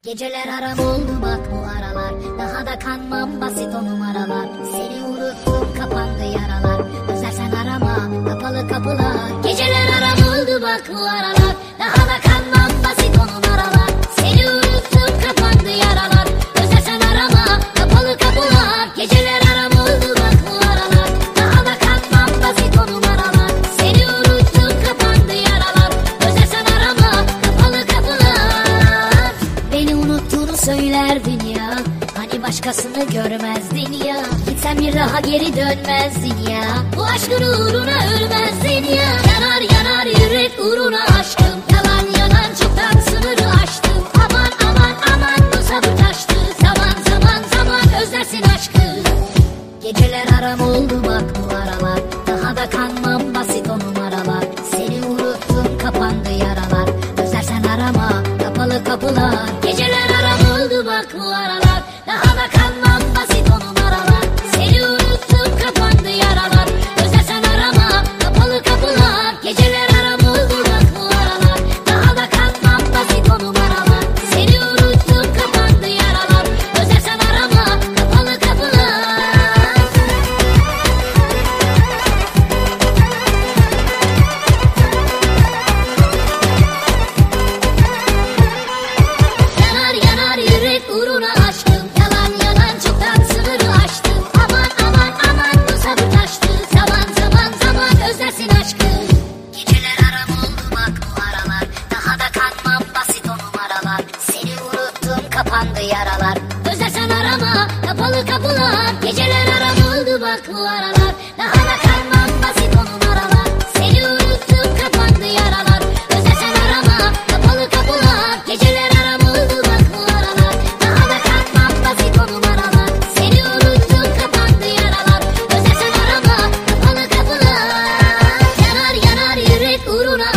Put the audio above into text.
Geceler aram oldu bak bu aralar. Daha da kanmam basit o numaralar. Seni unuttum kapandı yaralar. Özlersen arama kapalı kapılar. Geceler aram oldu bak bu aralar. Daha da kanmam basit o numaralar. Seni unuttum kapandı yaralar. Özlersen arama kapalı kapılar. Geceler aram oldu bak bu aralar. Daha da kanmam basit o numaralar. Seni unuttum kapandı yaralar. Özlersen arama kapalı kapılar. Beni unuttuğunu söylerdin ya. Hani başkasını görmezdin ya. Gitsen bir daha geri dönmezdin ya. Bu aşkın uğruna ölmezdin ya. Yanar yanar yürek uğruna aşkım. Yalan yalan çoktan sınırı aştım. Aman aman aman bu sabır taştı. Zaman zaman zaman özlersin aşkı. Geceler aram oldu bak bu aralar. Daha da kanmam basit o numaralar. Seni unuttum kapandı yaralar. Özlersen arama kapalı kapılar. Geceler aram oldu bak bu aralar. Daha da kanmam basit o numaralar. Seni unuttum kapandı yaralar. Özlersen arama kapalı kapılar. Geceler aram oldu bak bu aralar. Daha da kanmam basit o numaralar. Seni unuttum kapandı yaralar. Özlersen arama kapalı kapılar. Yanar yanar yürek uğruna aşkım. Yalan yalan çoktan sınırı aştım. Aman aman aman bu sabır taştı. Zaman zaman zaman özlersin aşkı. Geceler aram oldu bak bu aralar. Daha da kanmam basit o numaralar. Seni unuttum kapandı yaralar. Özlersen arama kapalı kapılar. Geceler aram oldu bak bu aralar. Daha da kanmam basit o numaralar. Seni unuttum kapandı yaralar. Özlersen arama kapalı kapılar. Geceler aram oldu bak bu aralar. Daha da kanmam basit o numaralar. Seni unuttum kapandı yaralar. Özlersen arama kapalı kapılar. Yanar yanar yürek uğruna